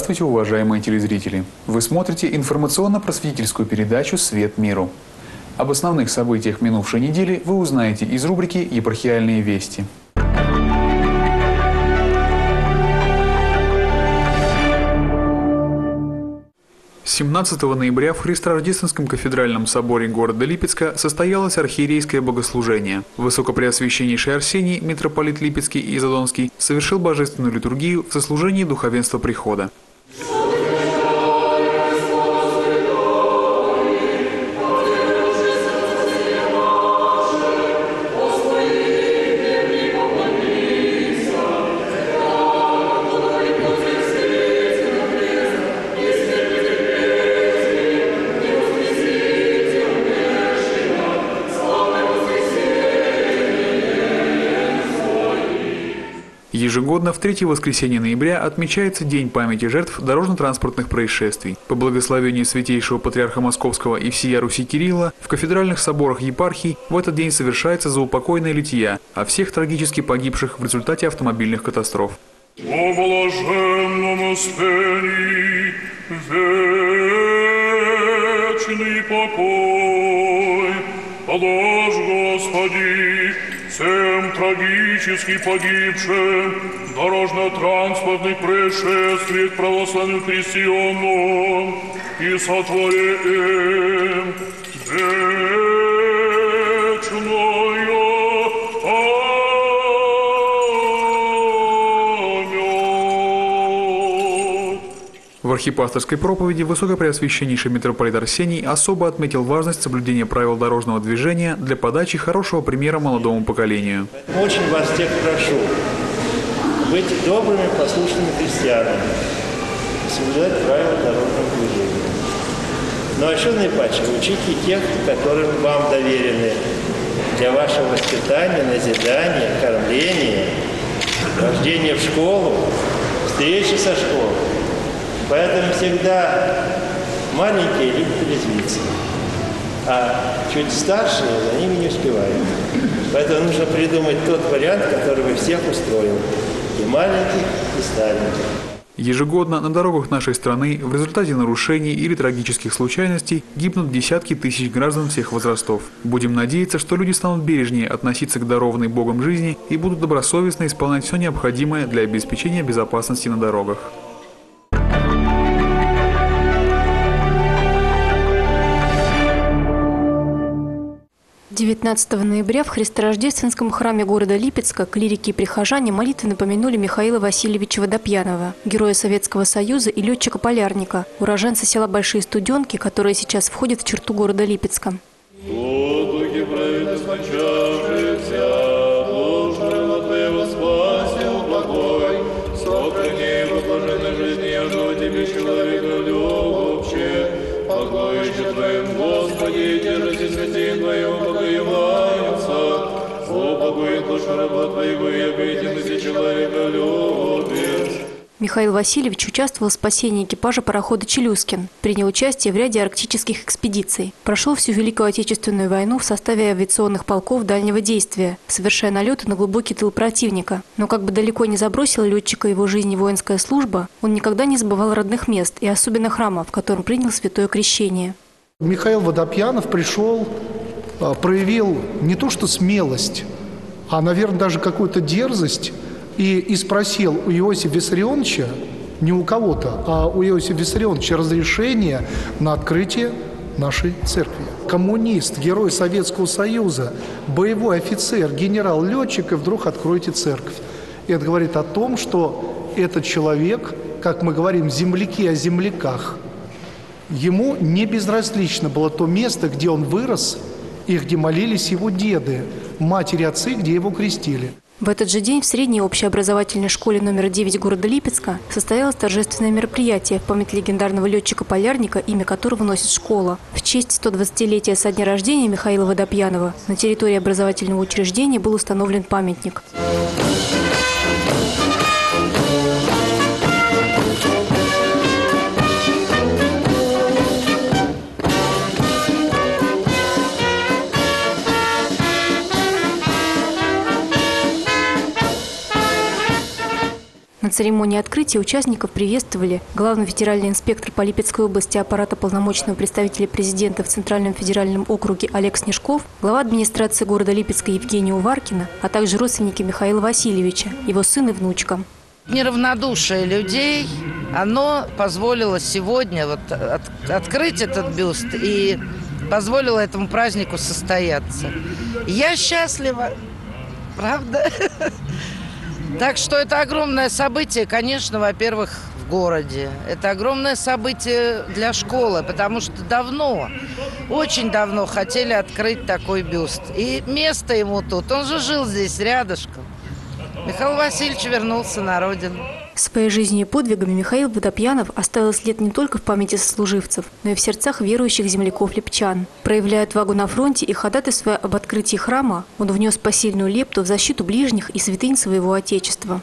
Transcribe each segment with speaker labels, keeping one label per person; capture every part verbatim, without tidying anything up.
Speaker 1: Здравствуйте, уважаемые телезрители! Вы смотрите информационно-просветительскую передачу «Свет миру». Об основных событиях минувшей недели вы узнаете из рубрики «Епархиальные вести». семнадцатого ноября в Христорождественском кафедральном соборе города Липецка состоялось архиерейское богослужение. Высокопреосвященнейший Арсений, митрополит Липецкий и Задонский, совершил божественную литургию в сослужении духовенства прихода. Ежегодно в третье воскресенье ноября отмечается День памяти жертв дорожно-транспортных происшествий. По благословению святейшего патриарха Московского и всея Руси Кирилла в кафедральных соборах епархий в этот день совершается заупокойная лития о всех трагически погибших в результате автомобильных катастроф.
Speaker 2: О блаженном Успении, вечный покой, положь, Господи, всем трагически погибшим в дорожно-транспортных происшествиях православным христианам и сотвори им вечную память.
Speaker 1: В архипасторской проповеди высокопреосвященнейший митрополит Арсений особо отметил важность соблюдения правил дорожного движения для подачи хорошего примера молодому поколению.
Speaker 3: Очень вас всех прошу быть добрыми, послушными христианами, соблюдать правила дорожного движения. Но еще наипаче учите тех, которые вам доверены для вашего воспитания, назидания, кормления, рождения в школу, встречи со школой. Поэтому всегда маленькие любят резвиться, а чуть старшие за ними не успевают. Поэтому нужно придумать тот вариант, который бы всех устроил, и маленьких, и стареньких.
Speaker 1: Ежегодно на дорогах нашей страны в результате нарушений или трагических случайностей гибнут десятки тысяч граждан всех возрастов. Будем надеяться, что люди станут бережнее относиться к дарованной Богом жизни и будут добросовестно исполнять все необходимое для обеспечения безопасности на дорогах.
Speaker 4: девятнадцатого ноября в Христорождественском храме города Липецка клирики и прихожане молитвенно помянули Михаила Васильевича Водопьянова, героя Советского Союза и летчика-полярника, уроженца села Большие Студенки, которое сейчас входит в черту города Липецка.
Speaker 2: Господи, держите святей Твоего, покоеваются, упокоит душу раба Твоего, и обиден си человека любец.
Speaker 4: Михаил Васильевич участвовал в спасении экипажа парохода «Челюскин», принял участие в ряде арктических экспедиций, прошел всю Великую Отечественную войну в составе авиационных полков дальнего действия, совершая налеты на глубокий тыл противника. Но как бы далеко не забросила летчика его жизни воинская служба, он никогда не забывал родных мест и особенно храма, в котором принял святое крещение.
Speaker 5: Михаил Водопьянов пришел, проявил не то что смелость, а, наверное, даже какую-то дерзость, и, и спросил у Иосифа Виссарионовича, не у кого-то, а у Иосифа Виссарионовича разрешение на открытие нашей церкви. Коммунист, герой Советского Союза, боевой офицер, генерал-летчик, и вдруг откроете церковь. И это говорит о том, что этот человек, как мы говорим, земляки о земляках, ему не безразлично было то место, где он вырос, и где молились его деды, матери, отцы, где его крестили.
Speaker 4: В этот же день в средней общеобразовательной школе номер девять города Липецка состоялось торжественное мероприятие в память легендарного летчика-полярника, имя которого носит школа. В честь сто двадцатилетия со дня рождения Михаила Водопьянова на территории образовательного учреждения был установлен памятник. церемонии открытия участников приветствовали главный федеральный инспектор по Липецкой области аппарата полномочного представителя президента в Центральном федеральном округе Олег Снежков, глава администрации города Липецка Евгения Уваркина, а также родственники Михаила Васильевича, его сын и внучка.
Speaker 6: Неравнодушие людей, оно позволило сегодня вот от, открыть этот бюст и позволило этому празднику состояться. Я счастлива, правда? Так что это огромное событие, конечно, во-первых, в городе. Это огромное событие для школы, потому что давно, очень давно хотели открыть такой бюст. И место ему тут, он же жил здесь рядышком. Михаил Васильевич вернулся на родину.
Speaker 4: Своей жизнью и подвигами Михаил Водопьянов оставил след не только в памяти сослуживцев, но и в сердцах верующих земляков-липчан. Проявляя отвагу на фронте и ходатайствуя об открытии храма, он внес посильную лепту в защиту ближних и святынь своего Отечества.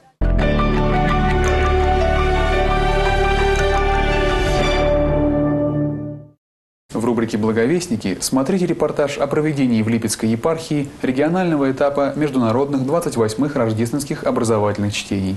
Speaker 1: В рубрике «Благовестники» смотрите репортаж о проведении в Липецкой епархии регионального этапа международных двадцать восьмых рождественских образовательных чтений.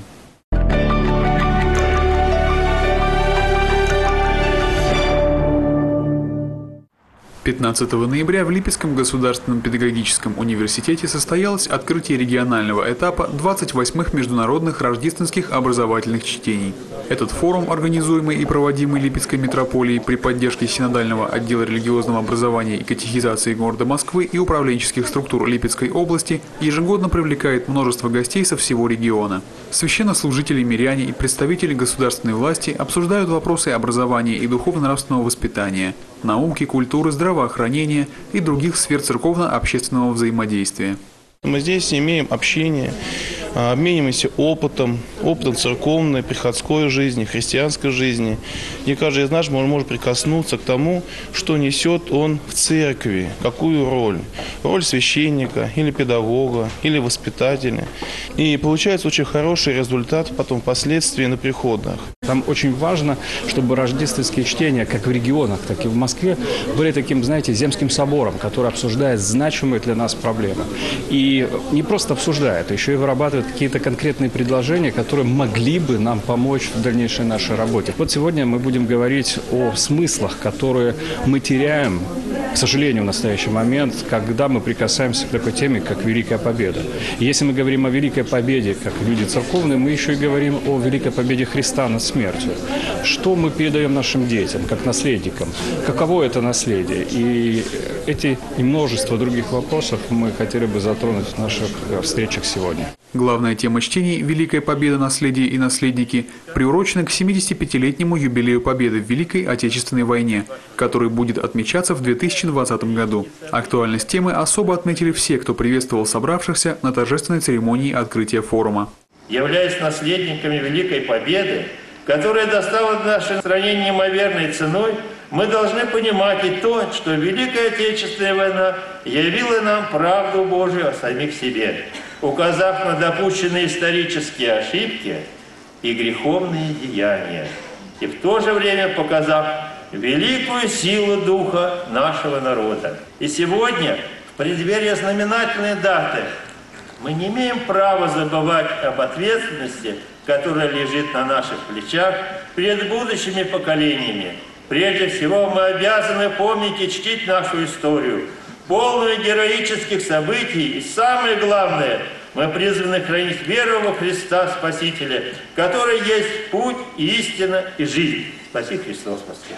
Speaker 1: пятнадцатого ноября в Липецком государственном педагогическом университете состоялось открытие регионального этапа двадцать восьмых международных рождественских образовательных чтений. Этот форум, организуемый и проводимый Липецкой митрополией при поддержке Синодального отдела религиозного образования и катехизации города Москвы и управленческих структур Липецкой области, ежегодно привлекает множество гостей со всего региона. Священнослужители, миряне и представители государственной власти обсуждают вопросы образования и духовно-нравственного воспитания, науки, культуры, здравоохранения и других сфер церковно-общественного взаимодействия.
Speaker 7: Мы здесь имеем общение, обмениваемся опытом, опытом церковной, приходской жизни, христианской жизни. И каждый из нас может прикоснуться к тому, что несет он в церкви, какую роль. Роль священника, или педагога, или воспитателя. И получается очень хороший результат потом впоследствии на приходах.
Speaker 8: Там очень важно, чтобы рождественские чтения, как в регионах, так и в Москве, были таким, знаете, земским собором, который обсуждает значимые для нас проблемы. И не просто обсуждает, а еще и вырабатывает какие-то конкретные предложения, которые могли бы нам помочь в дальнейшей нашей работе. Вот сегодня мы будем говорить о смыслах, которые мы теряем, к сожалению, в настоящий момент, когда мы прикасаемся к такой теме, как Великая Победа. И если мы говорим о Великой Победе, как люди церковные, мы еще и говорим о Великой Победе Христа над смертью. Что мы передаем нашим детям, как наследникам? Каково это наследие? И эти и множество других вопросов мы хотели бы затронуть в наших встречах сегодня.
Speaker 1: Главная тема чтений «Великая Победа. Наследие и наследники» приурочена к семидесятипятилетнему юбилею Победы в Великой Отечественной войне, который будет отмечаться в две тысячи двадцатом году. Актуальность темы особо отметили все, кто приветствовал собравшихся на торжественной церемонии открытия форума.
Speaker 3: Являясь наследниками Великой Победы, которая достала нашей стране неимоверной ценой, мы должны понимать и то, что Великая Отечественная война явила нам правду Божию о самих себе, указав на допущенные исторические ошибки и греховные деяния, и в то же время показав великую силу духа нашего народа. И сегодня, в преддверии знаменательной даты, мы не имеем права забывать об ответственности, которая лежит на наших плечах перед будущими поколениями. Прежде всего, мы обязаны помнить и чтить нашу историю, полную героических событий, и самое главное, мы призваны хранить веру во Христа Спасителя, который есть путь, истина и жизнь. Спаси Христос Воскрес!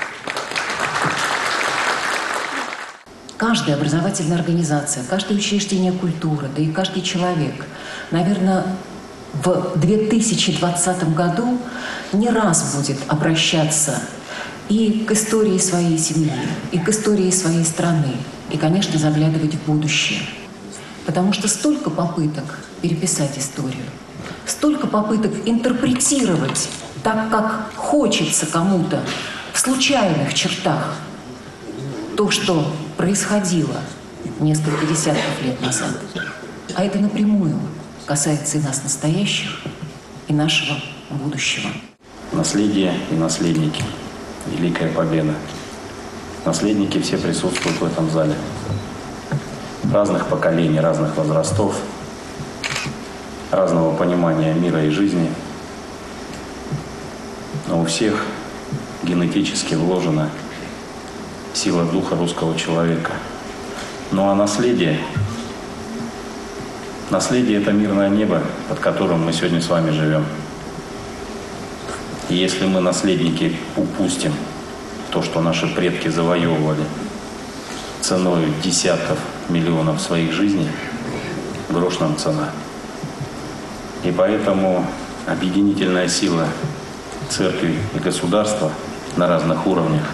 Speaker 9: Каждая образовательная организация, каждое учреждение культуры, да и каждый человек, наверное, в две тысячи двадцатом году не раз будет обращаться и к истории своей семьи, и к истории своей страны, и, конечно, заглядывать в будущее. Потому что столько попыток переписать историю, столько попыток интерпретировать так, как хочется кому-то, в случайных чертах, то, что происходило несколько десятков лет назад. А это напрямую касается и нас настоящих, и нашего будущего.
Speaker 10: Наследие и наследники. Великая Победа. Наследники все присутствуют в этом зале. Разных поколений, разных возрастов, разного понимания мира и жизни. но у всех генетически вложена сила духа русского человека. Ну а наследие, наследие – это мирное небо, под которым мы сегодня с вами живем. И если мы, наследники, упустим то, что наши предки завоевывали ценой десятков миллионов своих жизней, грош нам цена. И поэтому объединительная сила церкви и государства на разных уровнях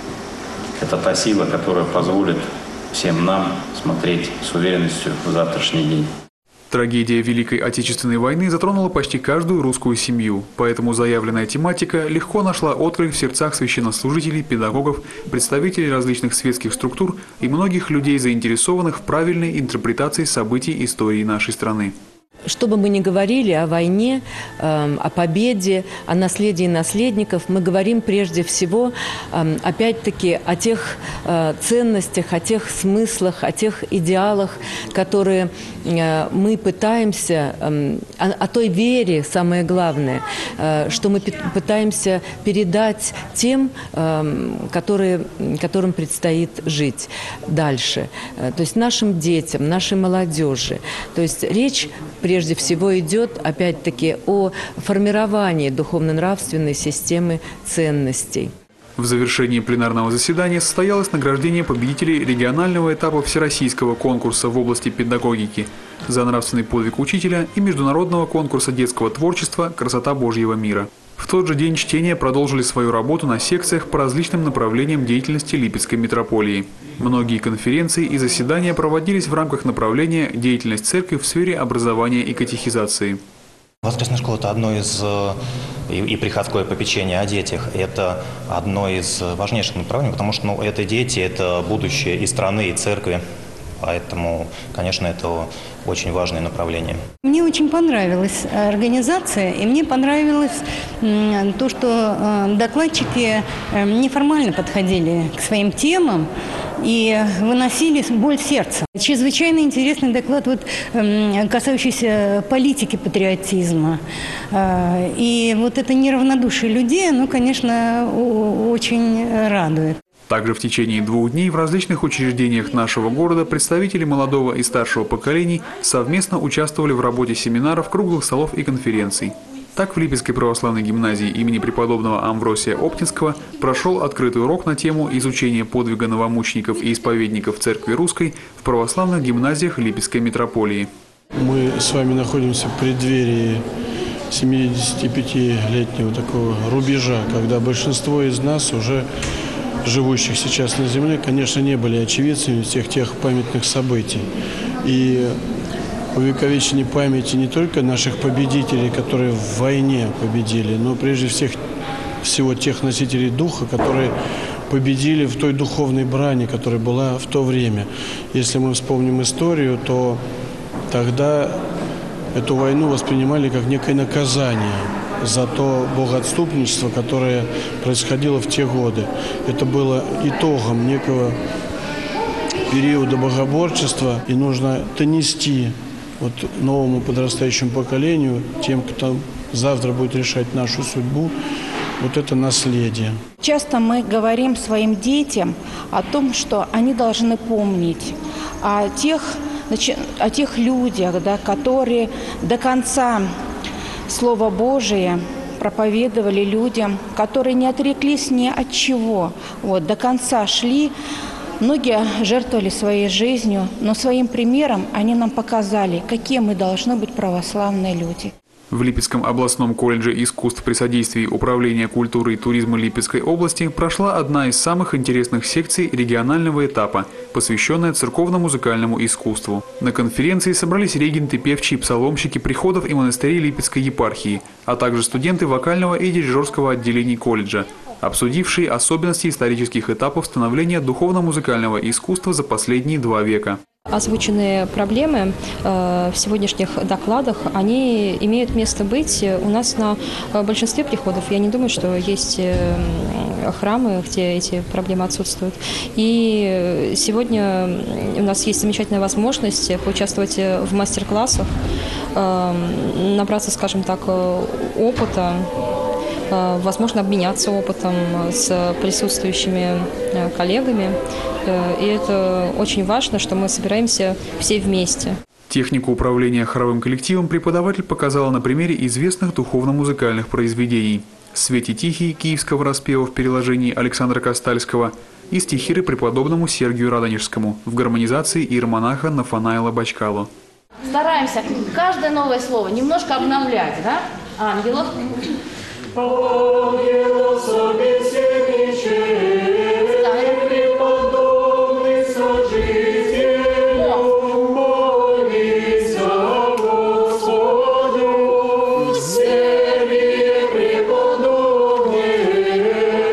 Speaker 10: – это та сила, которая позволит всем нам смотреть с уверенностью в завтрашний день.
Speaker 1: Трагедия Великой Отечественной войны затронула почти каждую русскую семью, поэтому заявленная тематика легко нашла отклик в сердцах священнослужителей, педагогов, представителей различных светских структур и многих людей, заинтересованных в правильной интерпретации событий истории нашей страны.
Speaker 11: Что бы мы ни говорили о войне, э, о победе, о наследии наследников, мы говорим прежде всего, э, опять-таки, о тех э, ценностях, о тех смыслах, о тех идеалах, которые э, мы пытаемся, э, о, о той вере, самое главное, э, что мы пытаемся передать тем, э, которые, которым предстоит жить дальше. Э, то есть нашим детям, нашей молодежи. То есть речь прежде всего идет, опять-таки, о формировании духовно-нравственной системы ценностей.
Speaker 1: В завершении пленарного заседания состоялось награждение победителей регионального этапа всероссийского конкурса в области педагогики за нравственный подвиг учителя и международного конкурса детского творчества «Красота Божьего мира». В тот же день чтения продолжили свою работу на секциях по различным направлениям деятельности Липецкой митрополии. Многие конференции и заседания проводились в рамках направления «Деятельность церкви в сфере образования и катехизации».
Speaker 12: Воскресная школа – это одно из, и, и приходское попечение о детях – это одно из важнейших направлений, потому что ну, это дети, это будущее и страны, и церкви. Поэтому, конечно, это очень важное направление.
Speaker 13: Мне очень понравилась организация, и мне понравилось то, что докладчики неформально подходили к своим темам и выносили боль сердца. Чрезвычайно интересный доклад, вот, касающийся политики патриотизма. И вот это неравнодушие людей, оно, конечно, очень радует.
Speaker 1: Также в течение двух дней в различных учреждениях нашего города представители молодого и старшего поколений совместно участвовали в работе семинаров, круглых столов и конференций. Так, в Липецкой православной гимназии имени преподобного Амвросия Оптинского прошел открытый урок на тему изучения подвига новомучеников и исповедников Церкви Русской в православных гимназиях Липецкой митрополии.
Speaker 14: Мы с вами находимся в преддверии семидесятипятилетнего такого рубежа, когда большинство из нас уже живущих сейчас на земле, конечно, не были очевидцами всех тех памятных событий. И увековечение памяти не только наших победителей, которые в войне победили, но прежде всех, всего тех носителей духа, которые победили в той духовной брани, которая была в то время. Если мы вспомним историю, то тогда эту войну воспринимали как некое наказание за то богоотступничество, которое происходило в те годы. Это было итогом некого периода богоборчества, и нужно донести вот новому подрастающему поколению, тем, кто завтра будет решать нашу судьбу, вот это наследие.
Speaker 15: Часто мы говорим своим детям о том, что они должны помнить о тех, о тех людях, да, которые до конца Слово Божие проповедовали людям, которые не отреклись ни от чего, вот, до конца шли. Многие жертвовали своей жизнью, но своим примером они нам показали, какие мы должны быть православные люди.
Speaker 1: В Липецком областном колледже искусств при содействии Управления культуры и туризма Липецкой области прошла одна из самых интересных секций регионального этапа, посвященная церковно-музыкальному искусству. На конференции собрались регенты, певчие, псаломщики приходов и монастырей Липецкой епархии, а также студенты вокального и дирижерского отделений колледжа, обсудившие особенности исторических этапов становления духовно-музыкального искусства за последние два века.
Speaker 16: Озвученные проблемы э, в сегодняшних докладах, они имеют место быть у нас на большинстве приходов. Я не думаю, что есть э, храмы, где эти проблемы отсутствуют. И сегодня у нас есть замечательная возможность поучаствовать в мастер-классах, э, набраться, скажем так, опыта возможно, обменяться опытом с присутствующими коллегами. И это очень важно, что мы собираемся все вместе.
Speaker 1: Технику управления хоровым коллективом преподаватель показала на примере известных духовно-музыкальных произведений. «Свете тихий» киевского распева в переложении Александра Костальского и стихиры преподобному Сергию Радонежскому в гармонизации иеромонаха Нафанаила Бачкало.
Speaker 17: Стараемся каждое новое слово немножко обновлять, да? Ангелов. Ангелов преподобный сожитель, молись о Господу, Сергий преподобный,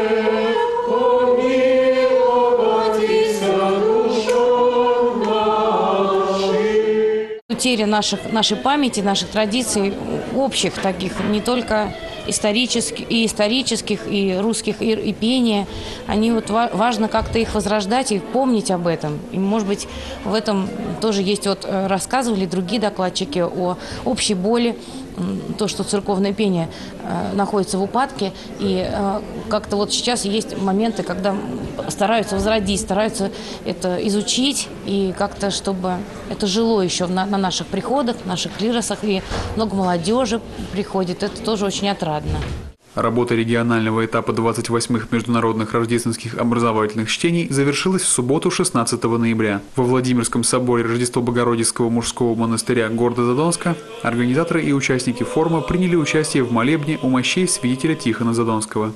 Speaker 17: помилуйтесь душам нашим.
Speaker 18: Утеря наших, нашей памяти, наших традиций, общих таких, не только исторических, и исторических, и русских, и, и пения, они вот важно как-то их возрождать и помнить об этом. И, может быть, в этом тоже есть, вот рассказывали другие докладчики о общей боли, то, что церковное пение э, находится в упадке, и э, как-то вот сейчас есть моменты, когда стараются возродить, стараются это изучить, и как-то, чтобы это жило еще на, на наших приходах, наших клиросах, и много молодежи приходит, это тоже очень отрадно.
Speaker 1: Работа регионального этапа двадцать восьмых международных рождественских образовательных чтений завершилась в субботу шестнадцатого ноября. Во Владимирском соборе Рождества Богородицкого мужского монастыря города Задонска организаторы и участники форума приняли участие в молебне у мощей святителя Тихона Задонского.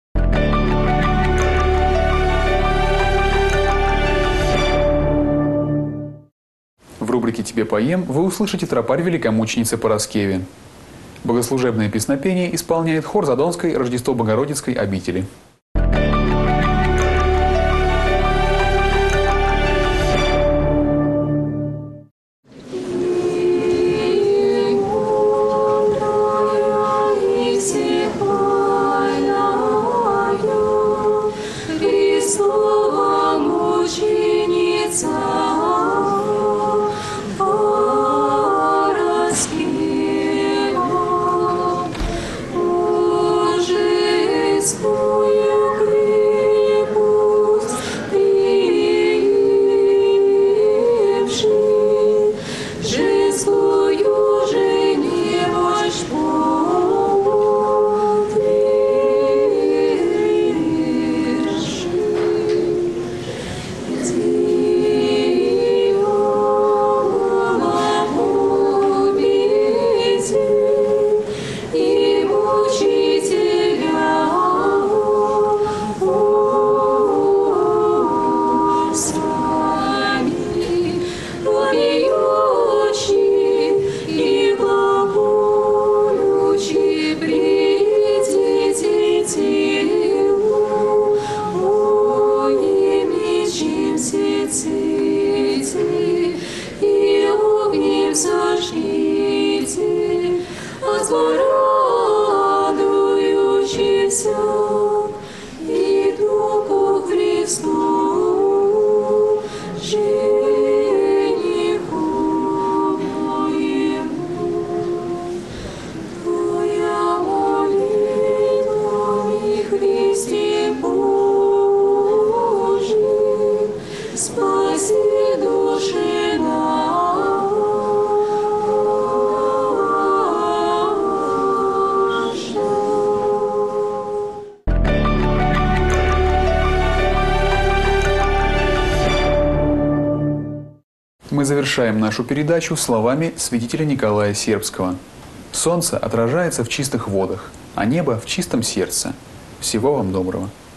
Speaker 1: В рубрике «Тебе поем» вы услышите тропарь великомученицы Параскевы. Богослужебное песнопение исполняет хор Задонской Рождество Богородицкой обители. Мы завершаем нашу передачу словами святителя Николая Сербского. «Солнце отражается в чистых водах, а небо в чистом сердце. Всего вам доброго».